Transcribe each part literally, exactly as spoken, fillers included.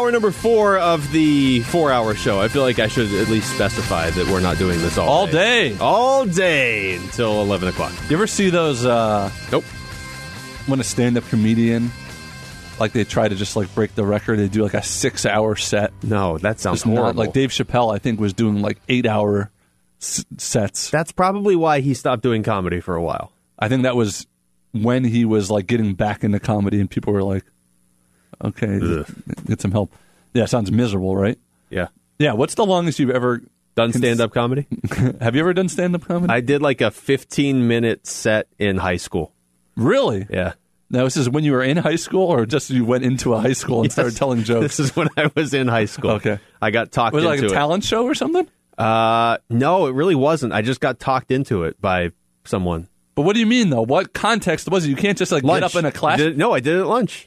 hour number four of the four-hour show. I feel like I should at least specify that we're not doing this all, all day. day. All day until eleven o'clock. You ever see those, uh, Nope. when a stand-up comedian, like they try to just like break the record, they do like a six-hour set. No, that sounds Just not, horrible. like Dave Chappelle, I think, was doing like eight-hour s- sets. That's probably why he stopped doing comedy for a while. I think that was when he was like getting back into comedy, and people were like, "Okay, Ugh. get some help." Yeah, sounds miserable, right? Yeah. Yeah. What's the longest you've ever Done stand-up comedy? Have you ever done stand-up comedy? I did like a fifteen-minute set in high school. Really? Yeah. Now, this is when you were in high school, or just you went into a high school and Yes. started telling jokes? This is when I was in high school. Okay. I got talked Was it into like a it. talent show or something? Uh, no, it really wasn't. I just got talked into it by someone. But what do you mean, though? What context was it? You can't just like Lunch. get up in a class. I did it- no, I did it at lunch.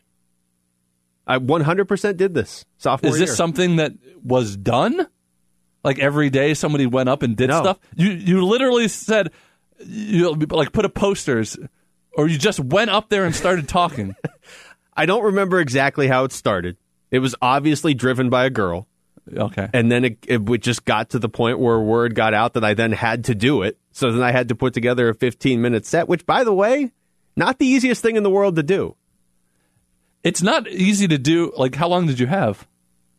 I one hundred percent did this sophomore Is this year. something that was done? Like every day somebody went up and did No. stuff? You you literally said, you like put up posters, or you just went up there and started talking? I don't remember exactly how it started. It was obviously driven by a girl. Okay. And then it, it just got to the point where word got out that I then had to do it. So then I had to put together a fifteen-minute set, which, by the way, not the easiest thing in the world to do. It's not easy to do. Like, how long did you have?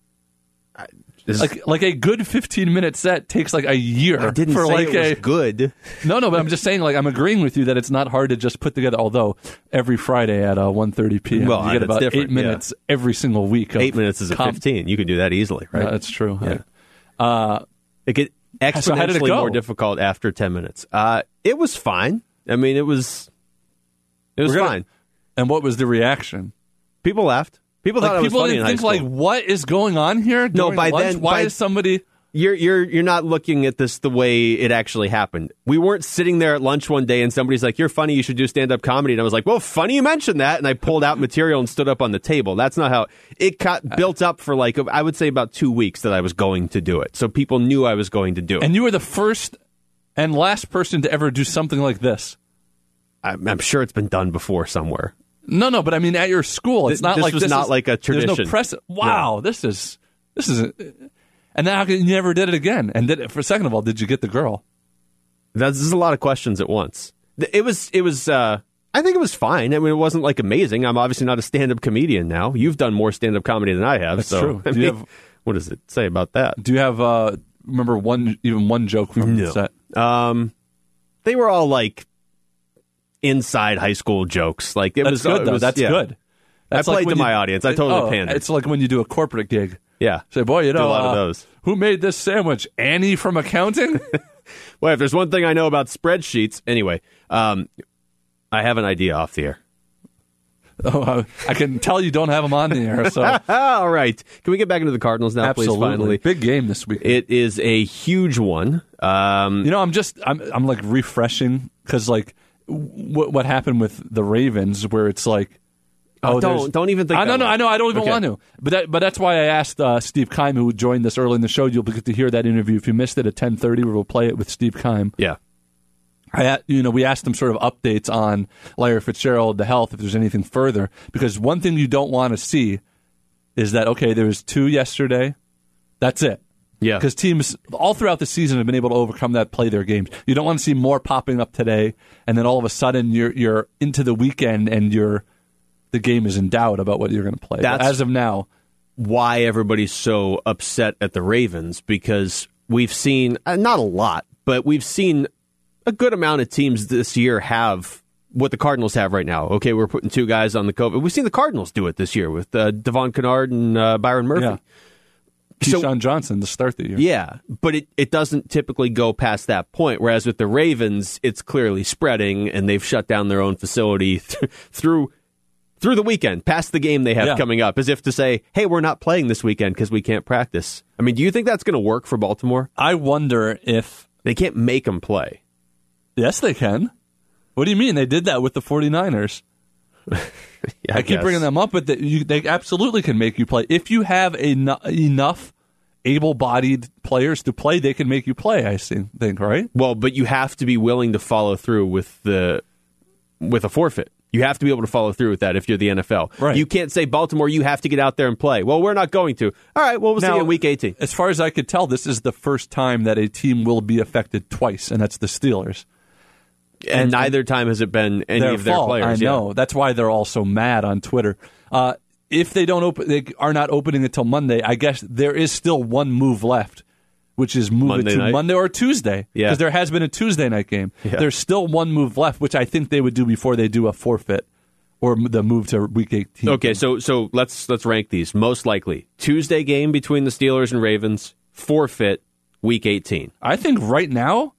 This- Like, like a good fifteen-minute set takes like a year. I didn't for say like it was a good. No, no, but I'm just saying, like, I'm agreeing with you that it's not hard to just put together, although every Friday at uh, one thirty p.m. Well, you get that's about different, eight minutes every single week. Of Eight minutes is a com- fifteen. You can do that easily, right? Yeah, that's true. Yeah. Uh, It get exponentially So how did it go? more difficult after ten minutes. Uh, it was fine. I mean, it was it was We're gonna- fine. and what was the reaction? People laughed. People thought Like, it was people funny didn't in high think, school. like, what is going on here? No, during by lunch? then- Why by- is somebody... You're you're you're not looking at this the way it actually happened. We weren't sitting there at lunch one day and somebody's like, "You're funny. You should do stand-up comedy." And I was like, "Well, funny you mentioned that." And I pulled out material and stood up on the table. That's not how it got built up for like I would say about two weeks that I was going to do it. So people knew I was going to do it. And you were the first and last person to ever do something like this. I'm, I'm sure it's been done before somewhere. No, no, but I mean, at your school, it's Th- not this like was this not is- like a There's no tradition. press. Wow, this is this is, and then how come you never did it again? And did it, for second of all, did you get the girl? That's, there's a lot of questions at once. Th- It was it was. Uh, I think it was fine. I mean, it wasn't like amazing. I'm obviously not a stand-up comedian now. You've done more stand-up comedy than I have. That's so, true. I Do you mean, have- what does it say about that? Do you have uh, remember one even one joke from the No. set? Um, they were all like inside high school jokes. Like it That's was good it though. was- That's yeah. good. That's I played when to my audience. I totally oh, pandered. It's like when you do a corporate gig. Yeah. Say, boy, you Did a know, lot of uh, those. who made this sandwich? Annie from accounting? Well, if there's one thing I know about spreadsheets, anyway, um, I have an idea off the air. oh, uh, I can tell you don't have them on the air. So All right. Can we get back into the Cardinals now, absolutely, please, finally? big game this week. It is a huge one. Um, You know, I'm just I'm I'm like refreshing because like what what happened with the Ravens, where it's like, Oh, there's- don't- don't even think I that know, no, way. I know, I don't even Okay. want to. But that, but that's why I asked uh, Steve Keim, who joined us early in the show. You'll get to hear that interview if you missed it at ten thirty. We'll play it with Steve Keim. yeah. I, you know, we asked him sort of updates on Larry Fitzgerald, the health, if there's anything further, because one thing you don't want to see is that, okay, there was two yesterday. That's it. Yeah. Because teams all throughout the season have been able to overcome that, play their games. You don't want to see more popping up today, and then all of a sudden you're you're into the weekend and you're the game is in doubt about what you're going to play. But That's- as of now, Why everybody's so upset at the Ravens, because we've seen, uh, not a lot, but we've seen a good amount of teams this year have what the Cardinals have right now. Okay, we're putting two guys on the COVID. We've seen the Cardinals do it this year with uh, Devon Kennard and uh, Byron Murphy. yeah. So- Keyshawn Johnson to start the year. Yeah, but it, it doesn't typically go past that point, whereas with the Ravens, it's clearly spreading, and they've shut down their own facility th- through through the weekend, past the game they have Yeah. coming up, as if to say, hey, we're not playing this weekend because we can't practice. I mean, do you think that's going to work for Baltimore? I wonder if... They can't make them play. Yes, they can. What do you mean? They did that with the 49ers. Yeah, I, keep guess. bringing them up, but they, you, they absolutely can make you play. If you have eno- enough able-bodied players to play, they can make you play, I see, think, right? Well, but you have to be willing to follow through with the with a forfeit. You have to be able to follow through with that if you're the N F L. Right. You can't say, Baltimore, you have to get out there and play. Well, we're not going to. All right, well, we'll Now, see you in week eighteen. As far as I could tell, this is the first time that a team will be affected twice, and that's the Steelers. And, And- neither time has it been any Their of their fault, players. I yeah. know. That's why they're all so mad on Twitter. Uh, if they don't open, they are not opening until Monday. I guess there is still one move left, which is move Monday it to night? Monday or Tuesday. Yeah. Because there has been a Tuesday night game. Yeah. There's still one move left, which I think they would do before they do a forfeit or the move to week eighteen. Okay, so so let's let's rank these. Most likely Tuesday game between the Steelers and Ravens, forfeit week eighteen. I think right now,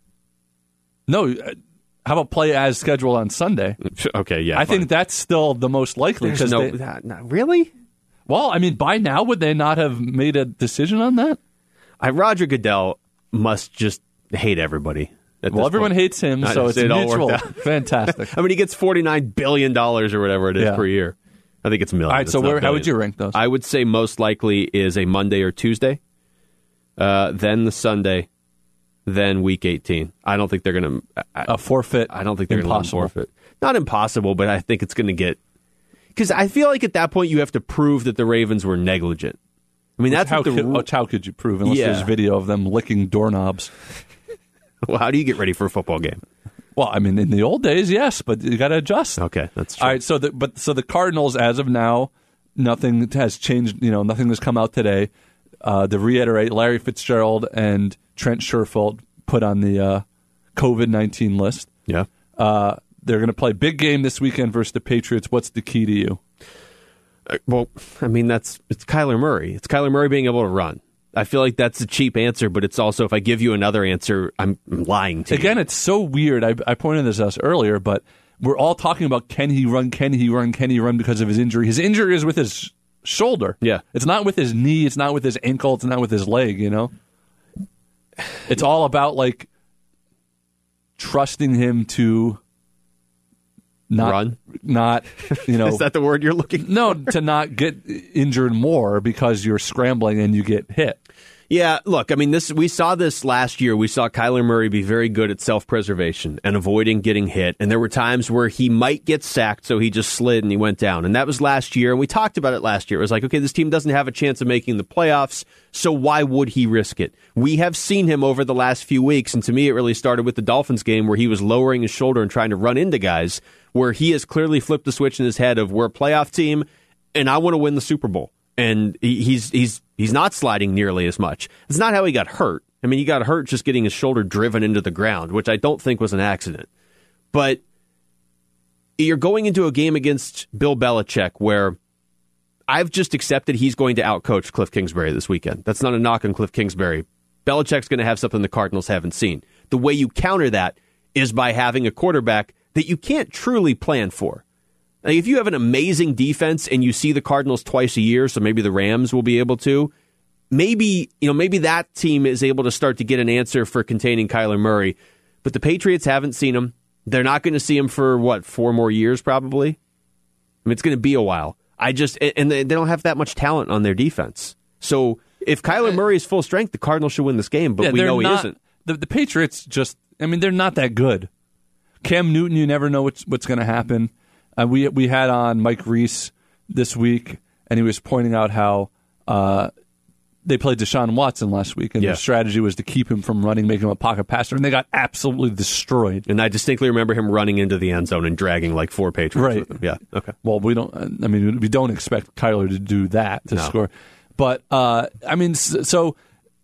no. uh, How about play as scheduled on Sunday? Okay, yeah. I fine. think that's still the most likely. There's Because no, they- that- no, really? well, I mean, by now would they not have made a decision on that? I, Roger Goodell must just hate everybody. At Well, this everyone point. hates him, I so just- it's it all mutual. worked out. Fantastic. I mean, he gets forty-nine billion dollars or whatever it is Yeah. per year. I think it's million. All right, It's so not where, how would billion. you rank those? I would say most likely is a Monday or Tuesday, uh, then the Sunday, then week eighteen. I don't think they're going to. a forfeit. I don't think they're going to impossible. forfeit. Not impossible, but I think it's going to get. Because I feel like at that point you have to prove that the Ravens were negligent. I mean, that's how, what the. could, ru- which how could you prove unless Yeah. there's video of them licking doorknobs? Well, how do you get ready for a football game? Well, I mean, in the old days, yes, but you got to adjust. Okay, that's true. All right, so the but so the Cardinals, as of now, nothing has changed. You know, nothing has come out today. Uh, to reiterate, Larry Fitzgerald and Trent Sherfield put on the uh, COVID nineteen list. Yeah. Uh, they're going to play big game this weekend versus the Patriots. What's the key to you? Uh, well, I mean, that's it's Kyler Murray. It's Kyler Murray being able to run. I feel like that's a cheap answer, but it's also if I give you another answer, I'm lying to Again, you. it's so weird. I, I pointed this out earlier, but we're all talking about can he run, can he run, can he run because of his injury. His injury is with his shoulder. Yeah. It's not with his knee. It's not with his ankle. It's not with his leg, you know? It's all about, like, trusting him to not, Run? not, you know. Is that the word you're looking? no, to not get injured more because you're scrambling and you get hit. Yeah, look, I mean, this we saw this last year. We saw Kyler Murray be very good at self-preservation and avoiding getting hit. And there were times where he might get sacked, so he just slid and he went down. And that was last year, and we talked about it last year. It was like, okay, this team doesn't have a chance of making the playoffs, so why would he risk it? We have seen him over the last few weeks, and to me it really started with the Dolphins game where he was lowering his shoulder and trying to run into guys, where he has clearly flipped the switch in his head of we're a playoff team, and I want to win the Super Bowl. And he, he's he's he's not sliding nearly as much. It's not how he got hurt. I mean, he got hurt just getting his shoulder driven into the ground, which I don't think was an accident. But you're going into a game against Bill Belichick where I've just accepted he's going to outcoach Cliff Kingsbury this weekend. That's not a knock on Cliff Kingsbury. Belichick's going to have something the Cardinals haven't seen. The way you counter that is by having a quarterback that you can't truly plan for. Like if you have an amazing defense and you see the Cardinals twice a year, so maybe the Rams will be able to, maybe, you know, maybe that team is able to start to get an answer for containing Kyler Murray. But the Patriots haven't seen him. They're not going to see him for, what, four more years probably? I mean, it's going to be a while. I just, and they don't have that much talent on their defense. So if Kyler Murray is full strength, the Cardinals should win this game, but Yeah, we they're know he not- isn't. The, the Patriots just, I mean, they're not that good. Cam Newton, you never know what's, what's going to happen. Uh, we we had on Mike Reese this week, and he was pointing out how uh, they played Deshaun Watson last week, and Yeah. their strategy was to keep him from running, make him a pocket passer, and they got absolutely destroyed. And I distinctly remember him running into the end zone and dragging like four Patriots Right. with him. Yeah, okay. Well, we don't. I mean, we don't expect Kyler to do that to No. score, but uh, I mean, s- so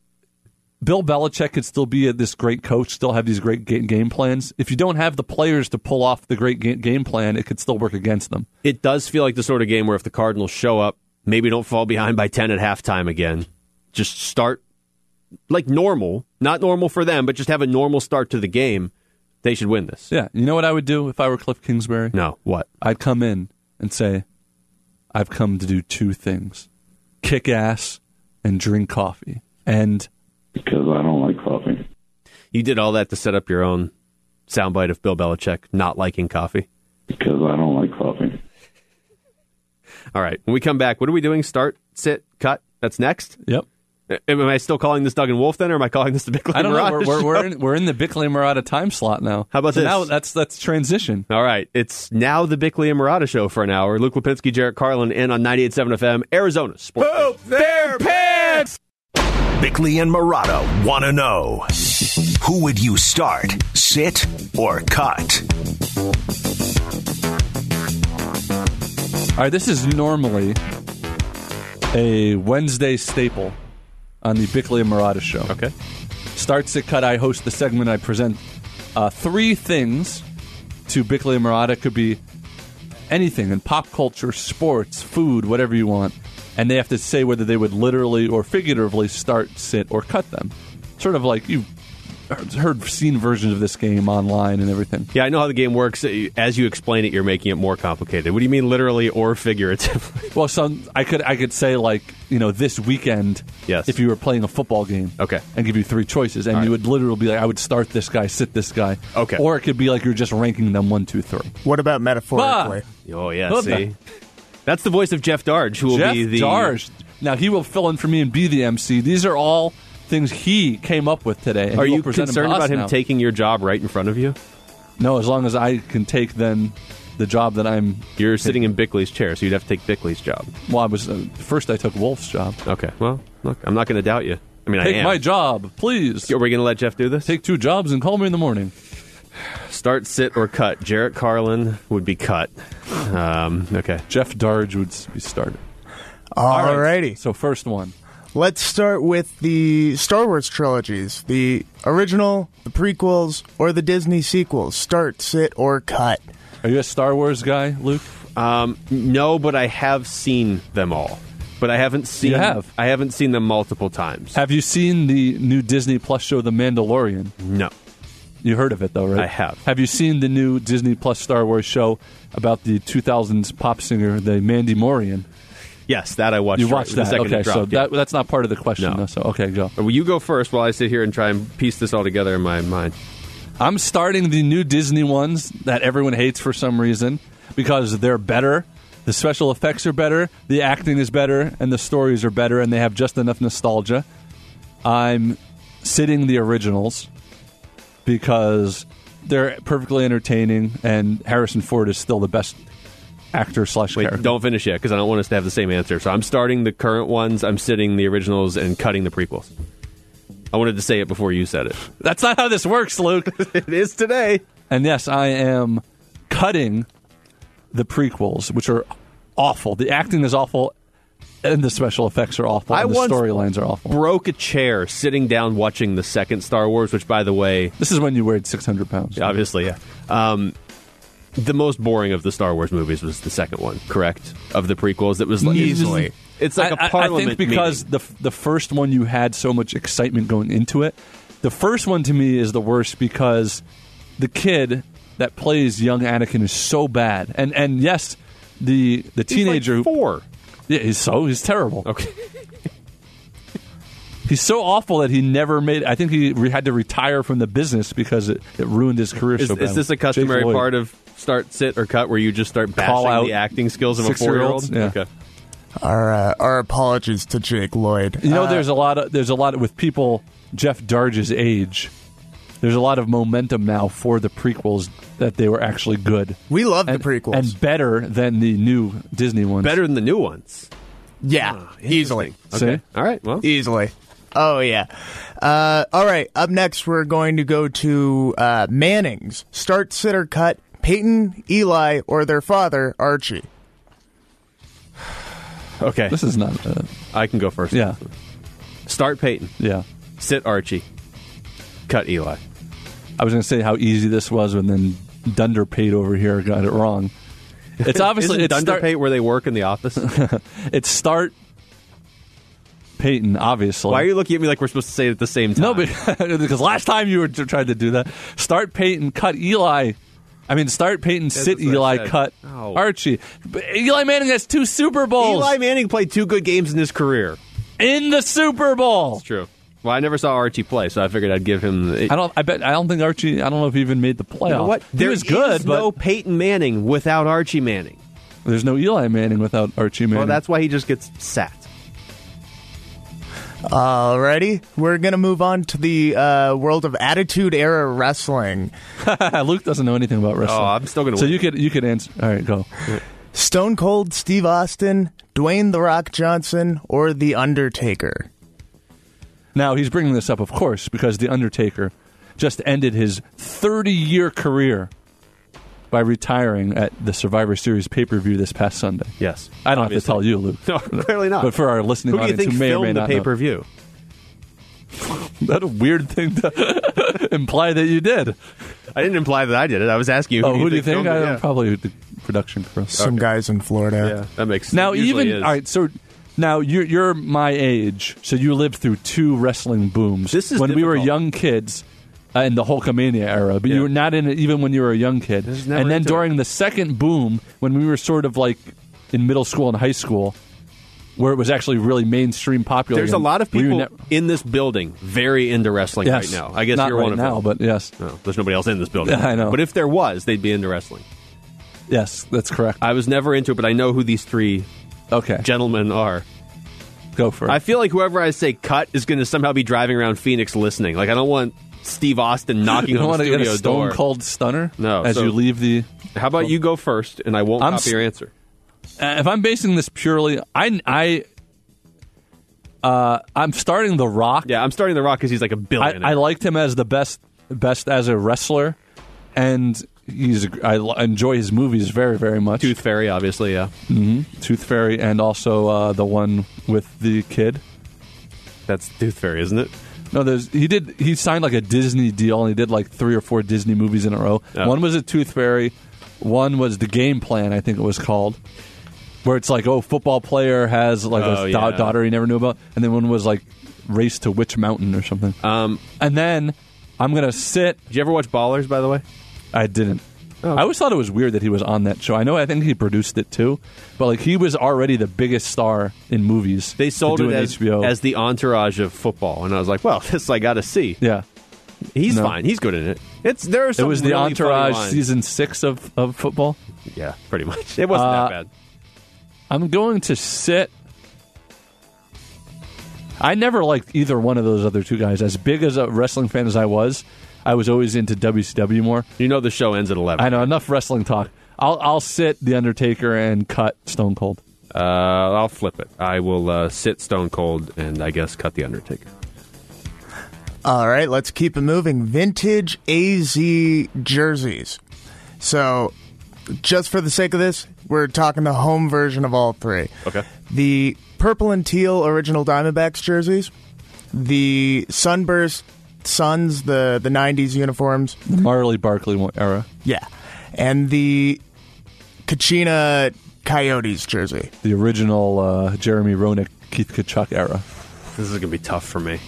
Bill Belichick could still be a, this great coach, still have these great ga- game plans. If you don't have the players to pull off the great ga- game plan, it could still work against them. It does feel like the sort of game where if the Cardinals show up, maybe don't fall behind by ten at halftime again, just start like normal, not normal for them, but just have a normal start to the game, they should win this. Yeah, you know what I would do if I were Cliff Kingsbury? No, what? I'd come in and say, I've come to do two things: kick ass and drink coffee. And Because I don't like coffee. You did all that to set up your own soundbite of Bill Belichick not liking coffee? Because I don't like coffee. All right, when we come back, what are we doing? Start, sit, cut? That's next? yep. Am I still calling this Doug and Wolf then, or am I calling this the Bickley I don't know. Murata We're, we're, show? we're, in, we're in the Bickley and Murata time slot now. How about so this? Now that's that's transition. All right. It's now the Bickley and Murata show for an hour. Luke Lipinski, Jarrett Carlin, in on ninety-eight point seven F M, Arizona Sports. Poop their pants! Bickley and Murata want to know, who would you start, sit, or cut? All right, this is normally a Wednesday staple on the Bickley and Murata show. Okay. Start, sit, cut. I host the segment. I present uh, three things to Bickley and Murata. It could be anything in pop culture, sports, food, whatever you want. And they have to say whether they would literally or figuratively start, sit, or cut them. Sort of like you've heard, seen versions of this game online and everything. Yeah, I know how the game works. As you explain it, you're making it more complicated. What do you mean literally or figuratively? Well, some I could I could say like, you know, this weekend, Yes. if you were playing a football game, Okay. and give you three choices, and All you right. would literally be like, I would start this guy, sit this guy, Okay. or it could be like you're just ranking them one, two, three. What about metaphorically? Oh, yeah, What see? the- That's the voice of Jeff Darge, who will Jeff be the... Darge. Now he will fill in for me and be the M C. These are all things he came up with today. And Are he will you present them to concerned us about him now. taking your job right in front of you? No, as long as I can take then the job that I'm. You're sitting in Bickley's chair, so you'd have to take Bickley's job. Well, I was uh, first. I took Wolf's job. Okay, well, look, I'm not going to doubt you. I mean, I Take am. my job, please. Are we going to let Jeff do this? Take two jobs and call me in the morning. Start, sit, or cut. Jarrett Carlin would be cut. Um, okay. Jeff Darge would be started. Alrighty. So first one. Let's start with the Star Wars trilogies. The original, the prequels, or the Disney sequels. Start, sit, or cut. Are you a Star Wars guy, Luke? Um, no, but I have seen them all. But I haven't seen. You have? I haven't seen them multiple times. Have you seen the new Disney Plus show, The Mandalorian? No. You heard of it, though, right? I have. Have you seen the new Disney Plus Star Wars show about the two thousands pop singer, the Mandy Morian? Yes, that I watched. You right watched the that? second Okay, it so dropped, yeah. that, that's not part of the question, No. though. So okay, go. Well, you go first while I sit here and try and piece this all together in my mind. I'm starting the new Disney ones that everyone hates for some reason because they're better. The special effects are better, the acting is better, and the stories are better, and they have just enough nostalgia. I'm sitting the originals because they're perfectly entertaining, and Harrison Ford is still the best actor slash Wait, character. don't finish yet because I don't want us to have the same answer. So I'm starting the current ones, I'm sitting the originals, and cutting the prequels. I wanted to say it before you said it. That's not how this works, Luke. It is today. And yes, I am cutting the prequels, which are awful. The acting is awful, and the special effects are awful, I and the once storylines are awful. Broke a chair sitting down watching the second Star Wars, which, by the way, This is when you weighed six hundred pounds. obviously, yeah. Um, the most boring of the Star Wars movies was the second one, correct? Of the prequels, it was like, Easily. It's like a I- I- parliament I think because meeting. the the first one you had so much excitement going into it. The first one to me is the worst because the kid that plays young Anakin is so bad, and and yes, the the He's like teenager who- four. yeah, he's so he's terrible. Okay. He's so awful that he never made. I think he re- had to retire from the business because it, it ruined his career Is, so bad. is this a customary part of start, sit, or cut where you just start Call bashing out the acting skills of a six-year-olds? four-year-old? Yeah. Okay. Our uh, our apologies to Jake Lloyd. You know, Uh, there's a lot of there's a lot of, with people Jeff Darge's age. There's a lot of momentum now for the prequels that they were actually good. we love and, the prequels. and better than the new Disney ones. Better than the new ones. yeah, easily. Okay. See? All right. Well, Easily. Oh, yeah. Uh, all right. Up next, we're going to go to uh, Manning's. Start, sit, or cut. Peyton, Eli, or their father, Archie. okay. This is not. Uh, I can go first. yeah, Start Peyton. yeah. Sit Archie. Cut Eli. I was going to say how easy this was, and then Dunderpate over here got it wrong. It's obviously Isn't it's start, Dunderpate where they work in the office? it's start Peyton, obviously. Why are you looking at me like we're supposed to say it at the same time? No, but, because last time you were t- trying to do that. Start Peyton, cut Eli. I mean, start Peyton, sit that's what I Eli, said. cut Oh. Archie. But Eli Manning has two Super Bowls Eli Manning played two good games in his career. in the Super Bowl. It's true. Well, I never saw Archie play, so I figured I'd give him. The, I don't. I bet. I don't think Archie. I don't know if he even made the playoffs. You know what? He There was good, is but no Peyton Manning without Archie Manning. there's no Eli Manning without Archie Manning. Well, that's why he just gets sat. Alrighty, we're gonna move on to the uh, world of Attitude Era Wrestling. Luke doesn't know anything about wrestling. Oh, I'm still going to So win. you could you could answer. All right, go. Stone Cold Steve Austin, Dwayne The Rock Johnson, or The Undertaker? Now, he's bringing this up, of course, because The Undertaker just ended his thirty-year career by retiring at the Survivor Series pay-per-view this past Sunday. Yes. I don't obviously. have to tell you, Luke. No, clearly not. But for our listening Who do you audience think who may or filmed may the not know. pay-per-view? That's a weird thing to imply that you did. I didn't imply that I did it. I was asking you. Oh, who do you think? filmed it? I, Yeah. Probably the production crew. Some guys in Florida. Yeah, that makes Now, it usually even is. all right. So now you're you're my age, so you lived through two wrestling booms. This is when we were difficult. young kids uh, in the Hulkamania era, but Yeah. you were not in it even when you were a young kid. This is never And then into during the second boom, when we were sort of like in middle school and high school, where it was actually really mainstream popular. There's a and lot of we were people ne- in this building very into wrestling yes, right now. I guess not you're right one of now, them. but yes, No, there's nobody else in this building. I know. But if there was, they'd be into wrestling. yes, that's correct. I was never into it, but I know who these three Okay, gentlemen are. go for it. I feel like whoever I say cut is going to somehow be driving around Phoenix listening. Like, I don't want Steve Austin knocking you don't on want the to get studio a stone door. cold stunner No, as so- you leave the. How about you go first, and I won't I'm copy s- your answer. Uh, if I'm basing this purely, I, I, uh, I'm starting The Rock. Yeah, I'm starting The Rock because he's like a I, billionaire. I liked him as the best, best as a wrestler, and he's. A, I l- enjoy his movies very, very much. Tooth Fairy, obviously, yeah. Tooth Fairy, and also uh, the one with the kid. That's Tooth Fairy, isn't it? No, there's he did he signed like a Disney deal, and he did like three or four Disney movies in a row. Oh. One was a Tooth Fairy, one was The Game Plan, I think it was called, where it's like, oh, football player has like Oh, a da- yeah. daughter he never knew about, and then one was like Race to Witch Mountain or something. Um, And then I'm gonna sit. did you ever watch Ballers, by the way? I didn't. Oh. I always thought it was weird that he was on that show. I know, I think he produced it too, but like he was already the biggest star in movies. They sold to do it an as, H B O. as the entourage of football, and I was like, well, this I got to see. yeah. He's No. fine. He's good in it. It's there are It some was the really Entourage funny lines. season six of, of football. Yeah, pretty much. It wasn't Uh, that bad. I'm going to sit. I never liked either one of those other two guys. As big as a wrestling fan as I was, I was always into W C W more. You know the show ends at eleven. I know, enough wrestling talk. I'll I'll sit The Undertaker and cut Stone Cold. Uh, I'll flip it. I will uh, sit Stone Cold and I guess cut the Undertaker. All right, let's keep it moving. Vintage A Z jerseys. So, just for the sake of this, we're talking the home version of all three. Okay. The purple and teal original Diamondbacks jerseys, the Sunburst Suns, the, the nineties uniforms, Marley Barkley era. yeah, and the Kachina Coyotes jersey. The original uh, Jeremy Roenick, Keith Kachuk era. This is gonna be tough for me.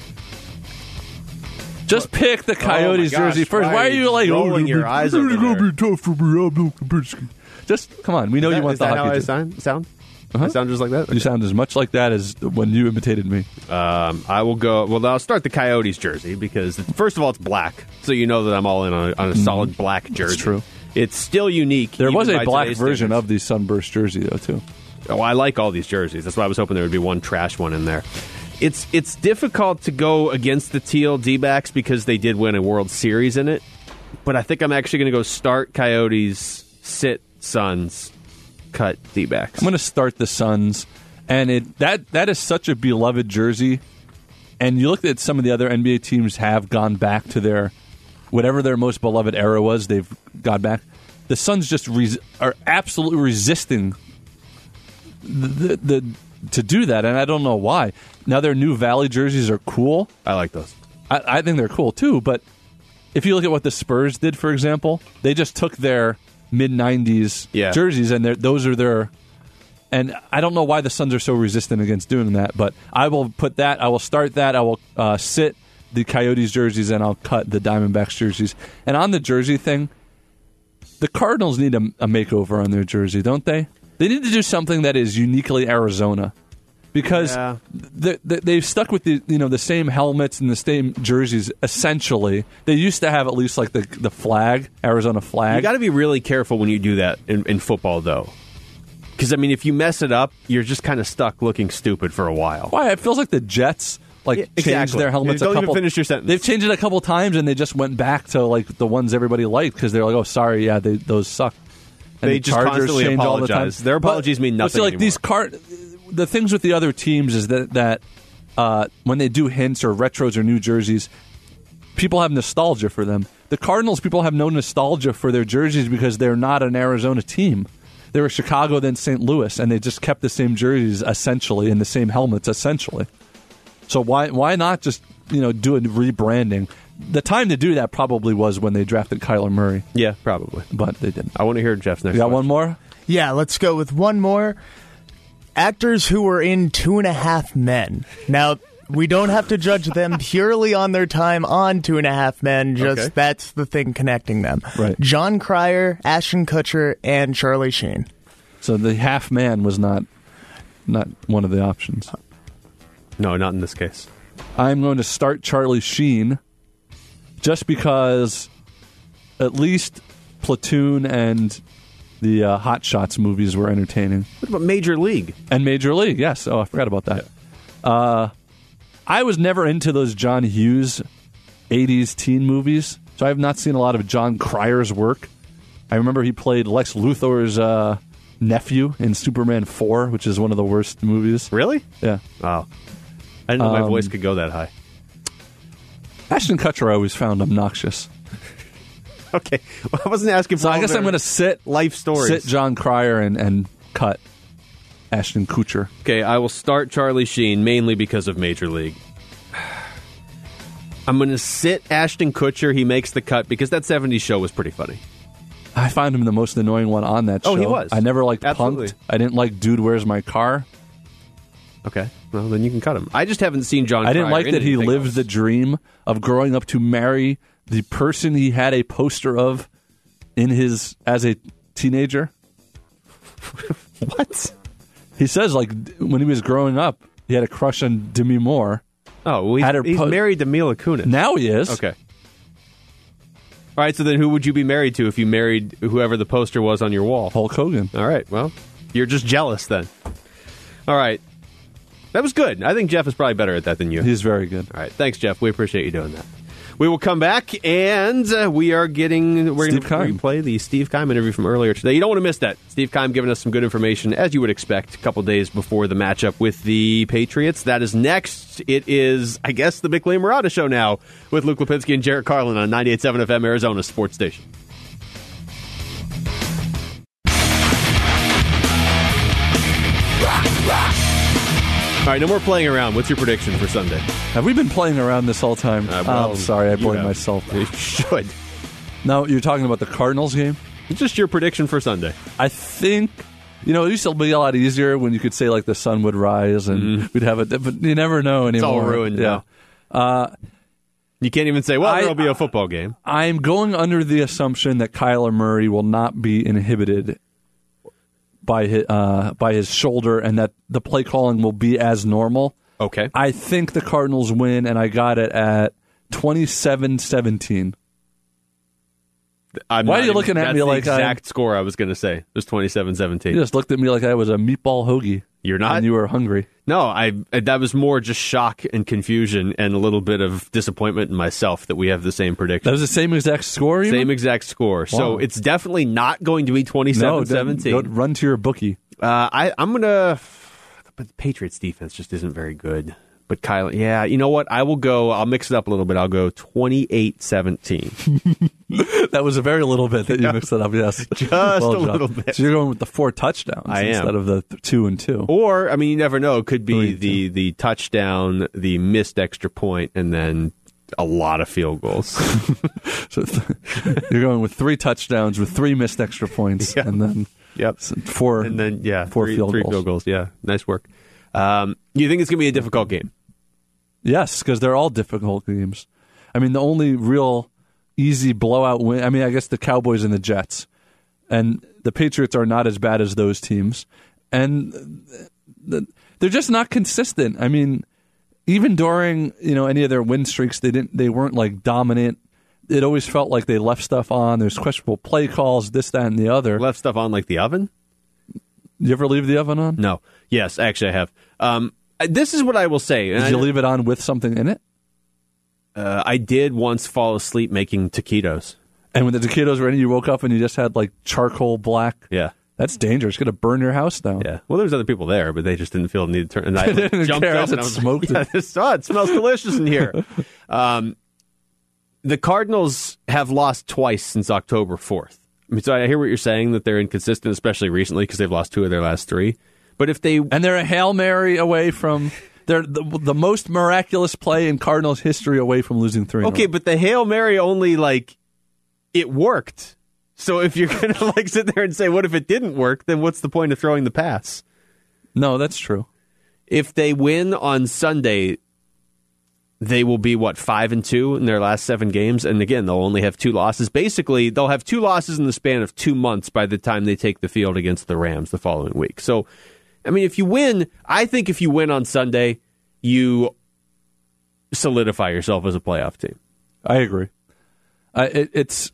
Just pick the Coyotes Oh my gosh, jersey first. why Why are are you you like rolling oh, your it's eyes really over gonna there? be tough for me. I'm Bill Kabinski. Just come on. We know Is you that, want is the that how hockey I team. sound? sound? Uh-huh. I sound just like that? You sound as much like that as when you imitated me. Um, I will go. Well, I'll start the Coyotes jersey because first of all, it's black, so you know that I'm all in on a, on a solid black jersey. true. It's still unique. There even was a by black today's version standards. of the Sunburst jersey, though, too. Oh, I like all these jerseys. That's why I was hoping there would be one trash one in there. It's it's difficult to go against the teal D-backs because they did win a World Series in it. But I think I'm actually going to go start Coyotes, sit Suns, cut D-backs. I'm going to start the Suns, and it that that is such a beloved jersey. And you look at some of the other N B A teams have gone back to their whatever their most beloved era was. They've gone back. The Suns just res- are absolutely resisting the, the, the to do that, and I don't know why. Now their new Valley jerseys are cool. I like those. I, I think they're cool too, but if you look at what the Spurs did, for example, they just took their mid nineties Yeah. jerseys and they're- those are their. And I don't know why the Suns are so resistant against doing that, but I will put that. I will start that. I will uh, sit the Coyotes jerseys and I'll cut the Diamondbacks jerseys. And on the jersey thing, the Cardinals need a, a makeover on their jersey, don't they? They need to do something that is uniquely Arizona. Because Yeah. the, the, they've stuck with the you know the same helmets and the same jerseys. Essentially, they used to have at least like the the flag, Arizona flag. You got to be really careful when you do that in, in football, though. Because, I mean, if you mess it up, you're just kind of stuck looking stupid for a while. Why? It feels like the Jets like Yeah, changed exactly. their helmets Don't a even couple finish your sentence. They've changed it a couple times, and they just went back to like the ones everybody liked because they're like, oh, sorry, yeah, they, those suck. And They the just Chargers constantly change all the time. apologize. Their apologies But- mean but see, nothing like anymore. these car, the things with the other teams is that that uh, when they do hints or retros or new jerseys, people have nostalgia for them. The Cardinals, people have no nostalgia for their jerseys because they're not an Arizona team. They were Chicago, then Saint Louis, and they just kept the same jerseys essentially and the same helmets essentially. So why why not just you know do a rebranding? The time to do that probably was when they drafted Kyler Murray, Yeah, probably. but they didn't. I want to hear Jeff's next You got one. one more? Yeah, let's go with one more. Actors who were in Two and a Half Men. Now, we don't have to judge them purely on their time on Two and a Half Men, just Okay. that's the thing connecting them. Right. John Cryer, Ashton Kutcher, and Charlie Sheen. So the half man was not not one of the options. No, not in this case. I'm going to start Charlie Sheen just because at least Platoon and the uh, Hot Shots movies were entertaining. What about Major League? And Major League, yes. Oh, I forgot about that. Uh, I was never into those John Hughes eighties teen movies, so I have not seen a lot of John Cryer's work. I remember he played Lex Luthor's uh, nephew in Superman four, which is one of the worst movies. Really? Yeah. Wow. I didn't know my Um, voice could go that high. Ashton Kutcher I always found obnoxious. Okay. Well, I wasn't asking for So I all guess their I'm going to sit life stories. sit John Cryer and, and cut Ashton Kutcher. Okay, I will start Charlie Sheen mainly because of Major League. I'm going to sit Ashton Kutcher. He makes the cut because that seventies show was pretty funny. I found him the most annoying one on that show. Oh, he was. I never liked Absolutely. Punk'd. I didn't like Dude, Where's My Car? Okay. Well, then you can cut him. I just haven't seen John I didn't Cryer like in that he anything lived else. the dream of growing up to marry the person he had a poster of in his as a teenager. What? He says, like, when he was growing up, he had a crush on Demi Moore. Oh, well, he's, Had her he's po- married to Mila Kunis. Now he is. Okay. All right, so then who would you be married to if you married whoever the poster was on your wall? Hulk Hogan. All right, well, you're just jealous then. All right. That was good. I think Jeff is probably better at that than you. He's very good. All right, thanks, Jeff. We appreciate you doing that. We will come back, and uh, we are getting we're going Steve to Keim. replay the Steve Keim interview from earlier today. You don't want to miss that. Steve Keim giving us some good information, as you would expect, a couple days before the matchup with the Patriots. That is next. It is, I guess, the McLean Murata Show now with Luke Lipinski and Jarrett Carlin on ninety-eight point seven F M, Arizona Sports Station. All right, no more playing around. What's your prediction for Sunday? Have we been playing around this whole time? Uh, well, oh, I'm sorry, I you blame have. myself. You should. No, you're talking about the Cardinals game? It's just your prediction for Sunday. I think, you know, it used to be a lot easier when you could say, like, the sun would rise and we'd have it, but you never know Mm-hmm. It's anymore. all ruined Yeah. now. You can't even say, well, I- there'll be a football game. I'm going under the assumption that Kyler Murray will not be inhibited by his, uh, by his shoulder and that the play calling will be as normal. Okay. I think the Cardinals win, and I got it at twenty-seven seventeen. I'm Why not are you even- looking at that's me the like I- exact score I was going to say? It was twenty-seven seventeen. You just looked at me like I was a meatball hoagie. You're not? And you were hungry. No, I that was more just shock and confusion and a little bit of disappointment in myself that we have the same prediction. That was the same exact score, you Same mean? exact score. So Wow. it's definitely not going to be No, twenty-seven then seventeen. go run to your bookie. Uh, I, I'm going to... But the Patriots defense just isn't very good. But Kyle, yeah, you know what? I will go... I'll mix it up a little bit. I'll go twenty-eight seventeen. That was a very little bit that you mixed it up, yes. Just Well a done. little bit. So you're going with the four touchdowns I am. instead of the th- two and two. Or, I mean, you never know. It could be Three, the, the touchdown, the missed extra point, and then a lot of field goals. So th- you're going with three touchdowns with three missed extra points, Yeah. and then Yep. s- four. And then, yeah, four three, field three goals. field goals. Yeah, nice work. Um, you think it's going to be a difficult game? Yes, because they're all difficult games. I mean, the only real easy blowout win. I mean, I guess the Cowboys and the Jets, and the Patriots are not as bad as those teams, and the, they're just not consistent. I mean, even during you know any of their win streaks, they didn't. They weren't like dominant. It always felt like they left stuff on. There's questionable play calls, this, that, and the other. Left stuff on like the oven? You ever leave the oven on? No. Yes, actually, I have. Um, This is what I will say. Did I, you leave it on with something in it? Uh, I did once fall asleep making taquitos. And when the taquitos were in, you woke up and you just had like charcoal black. Yeah. That's dangerous. It's going to burn your house down. Yeah. Well, there was other people there, but they just didn't feel the need to turn. And I They didn't jumped care. up and It I was smoked like, yeah, this, oh, it smells delicious in here. Um, the Cardinals have lost twice since October fourth. I mean, so I hear what you're saying, that they're inconsistent, especially recently because they've lost two of their last three. But if they... And they're a Hail Mary away from... They're the, the most miraculous play in Cardinals history away from losing three. Okay, but the Hail Mary only, like, it worked. So if you're going to, like, sit there and say, what if it didn't work, then what's the point of throwing the pass? No, that's true. If they win on Sunday, they will be, what, five and two in their last seven games? And again, they'll only have two losses. Basically, they'll have two losses in the span of two months by the time they take the field against the Rams the following week. So, I mean, if you win, I think if you win on Sunday, you solidify yourself as a playoff team. I agree. Uh, it, it's,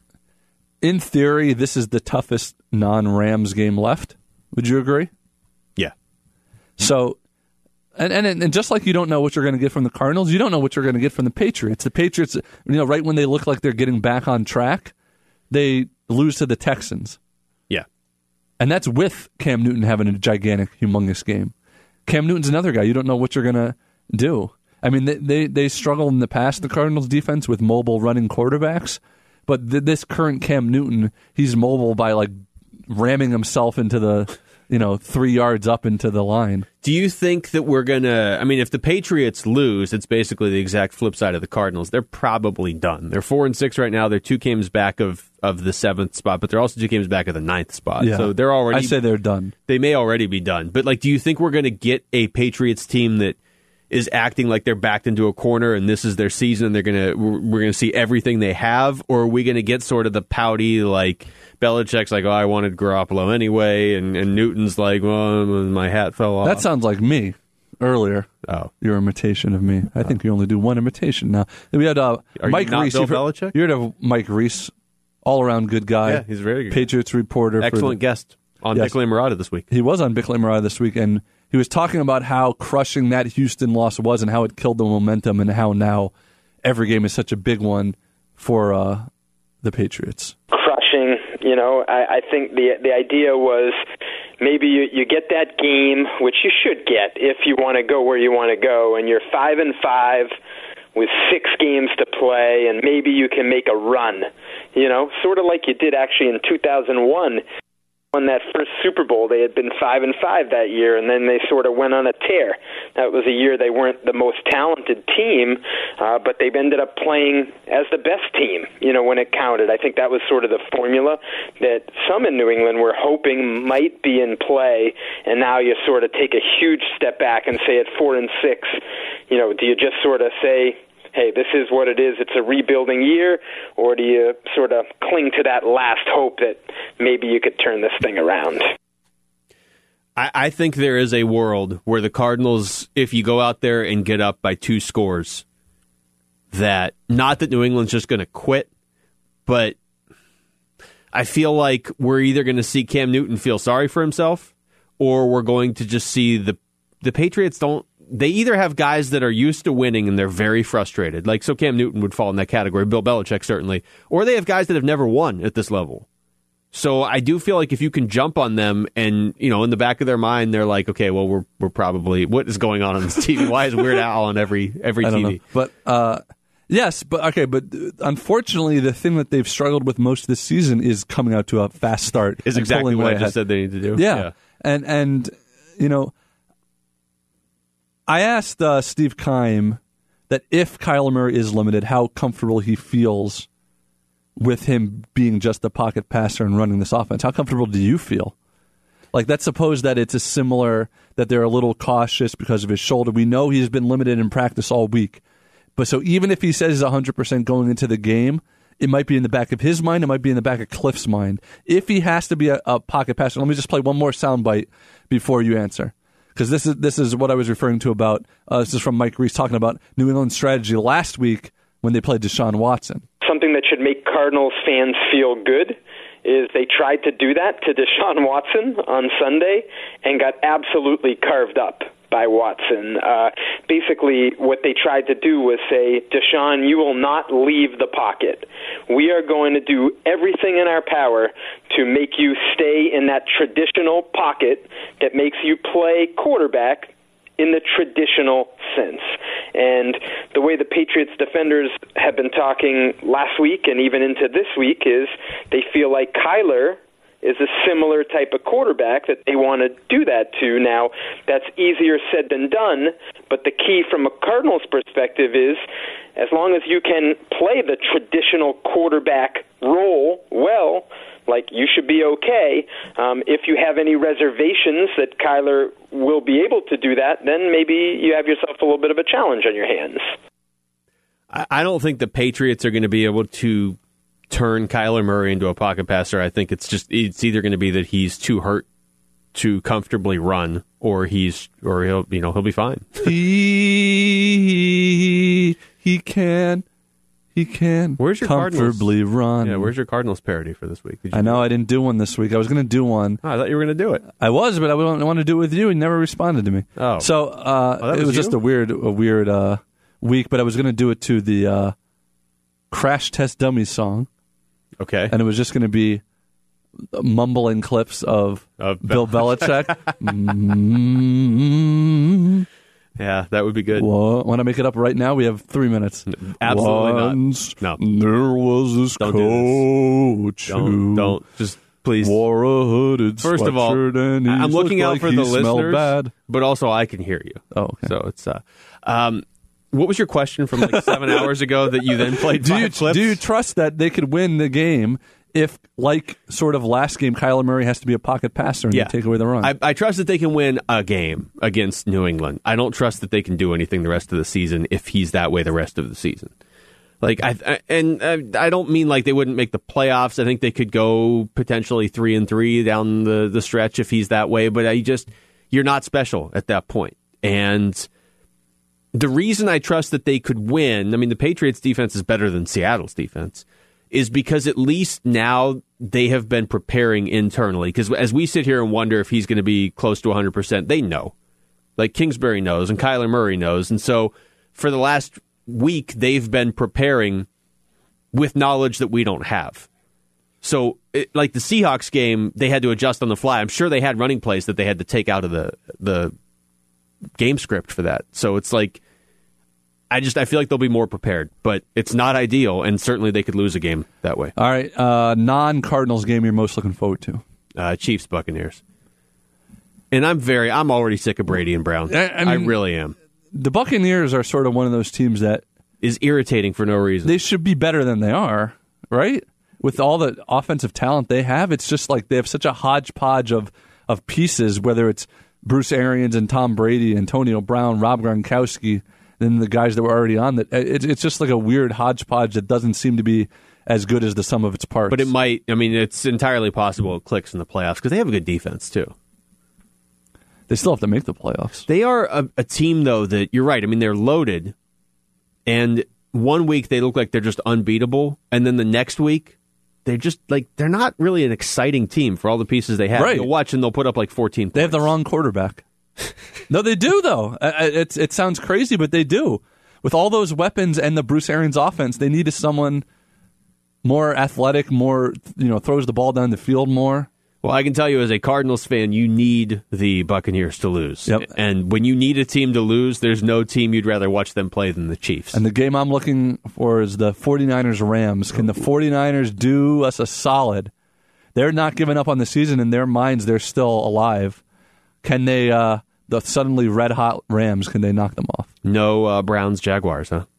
in theory, this is the toughest non-Rams game left. Would you agree? Yeah. So, and, and and just like you don't know what you're going to get from the Cardinals, you don't know what you're going to get from the Patriots. The Patriots, you know, right when they look like they're getting back on track, they lose to the Texans. Yeah. And that's with Cam Newton having a gigantic, humongous game. Cam Newton's another guy. You don't know what you're going to do. I mean, they, they, they struggled in the past, the Cardinals defense, with mobile running quarterbacks. But th- this current Cam Newton, he's mobile by, like, ramming himself into the, you know, three yards up into the line. Do you think that we're going to... I mean, if the Patriots lose, it's basically the exact flip side of the Cardinals. They're probably done. They're four and six right now. They're two games back of, of the seventh spot, but they're also two games back of the ninth spot. Yeah. So they're already... I say they're done. They may already be done. But, like, do you think we're going to get a Patriots team that is acting like they're backed into a corner and this is their season and they're gonna we're gonna see everything they have, or are we gonna get sort of the pouty, like Belichick's like, oh, I wanted Garoppolo anyway, and, and Newton's like, well, my hat fell off. That sounds like me earlier. Oh, your imitation of me. I think you only do one imitation now. We had uh, are Mike you not Reese. Bill You've heard- Belichick? You heard of Mike Reese, all around good guy. Yeah, he's a very good. Patriots reporter. Excellent for the, guest on Yes. Bickley and Murata this week. He was on Bickley and Murata this week, and he was talking about how crushing that Houston loss was and how it killed the momentum and how now every game is such a big one for uh, the Patriots. Crushing, you know, I, I think the the idea was maybe you, you get that game, which you should get if you want to go where you want to go, and you're five and five with six games to play, and maybe you can make a run, you know, sort of like you did actually in two thousand one. Won that first Super Bowl. They had been five and five that year, and then they sort of went on a tear. That was a year they weren't the most talented team, uh, but they ended up playing as the best team, you know, when it counted. I think that was sort of the formula that some in New England were hoping might be in play, and now you sort of take a huge step back and say at four and six, you know, do you just sort of say, hey, this is what it is, it's a rebuilding year, or do you sort of cling to that last hope that maybe you could turn this thing around? I, I think there is a world where the Cardinals, if you go out there and get up by two scores, that not that New England's just going to quit, but I feel like we're either going to see Cam Newton feel sorry for himself, or we're going to just see the the Patriots don't. They either have guys that are used to winning and they're very frustrated, like so Cam Newton would fall in that category, Bill Belichick certainly, or they have guys that have never won at this level. So I do feel like if you can jump on them and, you know, in the back of their mind, they're like, okay, well, we're we're probably, what is going on on this T V? Why is Weird Al on every every I don't T V? know. But uh, yes, but okay, but unfortunately, the thing that they've struggled with most this season is coming out to a fast start. Is and exactly pulling what way I just ahead. said they need to do. Yeah. yeah. And, and you know, I asked uh, Steve Keim that if Kyler Murray is limited, how comfortable he feels with him being just a pocket passer and running this offense. How comfortable do you feel? Like, let's suppose that it's a similar, that they're a little cautious because of his shoulder. We know he's been limited in practice all week. But so even if he says he's one hundred percent going into the game, it might be in the back of his mind. It might be in the back of Cliff's mind. If he has to be a, a pocket passer, let me just play one more soundbite before you answer. Because this is this is what I was referring to about, uh, this is from Mike Reese talking about New England's strategy last week when they played Deshaun Watson. Something that should make Cardinals fans feel good is they tried to do that to Deshaun Watson on Sunday and got absolutely carved up by Watson. Uh, basically, what they tried to do was say, Deshaun, you will not leave the pocket. We are going to do everything in our power to make you stay in that traditional pocket that makes you play quarterback in the traditional sense. And the way the Patriots defenders have been talking last week and even into this week is they feel like Kyler is a similar type of quarterback that they want to do that to. Now, that's easier said than done, but the key from a Cardinals perspective is as long as you can play the traditional quarterback role well, like you should be okay. Um, if you have any reservations that Kyler will be able to do that, then maybe you have yourself a little bit of a challenge on your hands. I don't think the Patriots are going to be able to turn Kyler Murray into a pocket passer. I think it's just it's either going to be that he's too hurt to comfortably run, or he's or he'll you know he'll be fine. he he can he can. Where's your comfortably Cardinals? run? Yeah, where's your Cardinals parody for this week? Did you I know I didn't do one this week. I was going to do one. Oh, I thought you were going to do it. I was, but I don't want to do it with you. And never responded to me. Oh, so uh, oh, that it was was just you? a weird a weird uh, week. But I was going to do it to the uh, Crash Test Dummies song. Okay. And it was just going to be mumbling clips of, Of Bill Belichick. mm-hmm. Yeah, that would be good. Well, want to make it up right now? We have three minutes. Absolutely Once not. No. There was this Don't do coach Don't, who don't. Just please. wore a hooded First of all, sweatshirt and he I'm looking looked out like for he the smelled listeners, bad. but also I can hear you. Oh, okay. So it's... Uh, um, what was your question from like seven hours ago that you then played do five you, clips? do you trust that they could win the game if, like sort of last game, Kyler Murray has to be a pocket passer and Yeah. they take away the run? I, I trust that they can win a game against New England. I don't trust that they can do anything the rest of the season if he's that way the rest of the season. Like I, I and I, I don't mean like they wouldn't make the playoffs. I think they could go potentially three and three down the, the stretch if he's that way. But I just you're not special at that point. And the reason I trust that they could win, I mean, the Patriots' defense is better than Seattle's defense, is because at least now they have been preparing internally. Because as we sit here and wonder if he's going to be close to one hundred percent, they know. Like Kingsbury knows and Kyler Murray knows. And so for the last week, they've been preparing with knowledge that we don't have. So, it, like the Seahawks game, they had to adjust on the fly. I'm sure they had running plays that they had to take out of the the game script for that. So it's like, I just I feel like they'll be more prepared, but it's not ideal, and certainly they could lose a game that way. All right, uh, non-Cardinals game you're most looking forward to? Uh, Chiefs Buccaneers, and I'm very I'm already sick of Brady and Brown. I, I, mean, I really am. The Buccaneers are sort of one of those teams that is irritating for no reason. They should be better than they are, right? With all the offensive talent they have, it's just like they have such a hodgepodge of of pieces, whether it's Bruce Arians and Tom Brady, Antonio Brown, Rob Gronkowski, then the guys that were already on that. It's it's just like a weird hodgepodge that doesn't seem to be as good as the sum of its parts. But it might. I mean, it's entirely possible it clicks in the playoffs because they have a good defense too. They still have to make the playoffs. They are a, a team though that you're right. I mean, they're loaded, and one week they look like they're just unbeatable, and then the next week they're just like they're not really an exciting team for all the pieces they have. Right. You'll watch and they'll put up like fourteen points. They have the wrong quarterback. No, they do, though. It's, it sounds crazy, but they do. With all those weapons and the Bruce Arians offense, they needed someone more athletic, more, you know, throws the ball down the field more. Well, I can tell you as a Cardinals fan, you need the Buccaneers to lose. Yep. And when you need a team to lose, there's no team you'd rather watch them play than the Chiefs. And the game I'm looking for is the 49ers-Rams. Can the 49ers do us a solid? They're not giving up on the season. In their minds, they're still alive. Can they, uh, the suddenly red-hot Rams, can they knock them off? No uh, Browns, Jaguars, huh?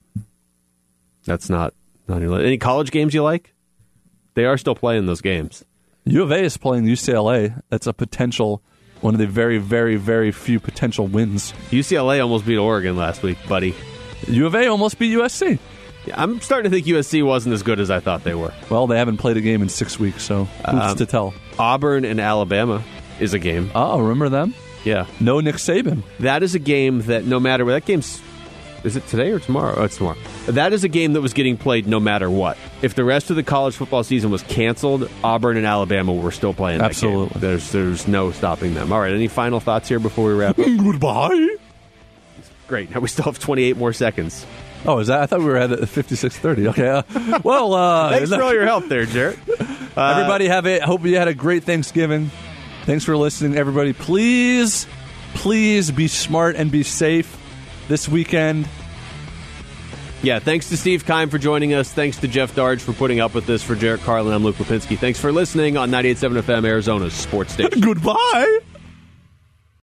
That's not, not your, any college games you like? They are still playing those games. U of A is playing U C L A. That's a potential, one of the very, very, very few potential wins. U C L A almost beat Oregon last week, buddy. U of A almost beat U S C. Yeah, I'm starting to think U S C wasn't as good as I thought they were. Well, they haven't played a game in six weeks, so who's Um, to tell? Auburn and Alabama is a game. Oh, remember them? Yeah. No Nick Saban. That is a game that no matter what, that game's, is it today or tomorrow? Oh, it's tomorrow. That is a game that was getting played no matter what. If the rest of the college football season was canceled, Auburn and Alabama were still playing that Absolutely. game. There's, there's no stopping them. All right, any final thoughts here before we wrap up? Goodbye. Great. Now we still have twenty-eight more seconds. Oh, is that? I thought we were at fifty-six thirty. Okay. Uh, well, uh, thanks for all your help there, Jarrett. Uh, everybody have a. Hope you had a great Thanksgiving. Thanks for listening, everybody. Please, please be smart and be safe this weekend. Yeah, thanks to Steve Keim for joining us. Thanks to Jeff Darge for putting up with this. For Jarrett Carlin, I'm Luke Lipinski. Thanks for listening on ninety-eight point seven F M, Arizona's Sports Station. Goodbye.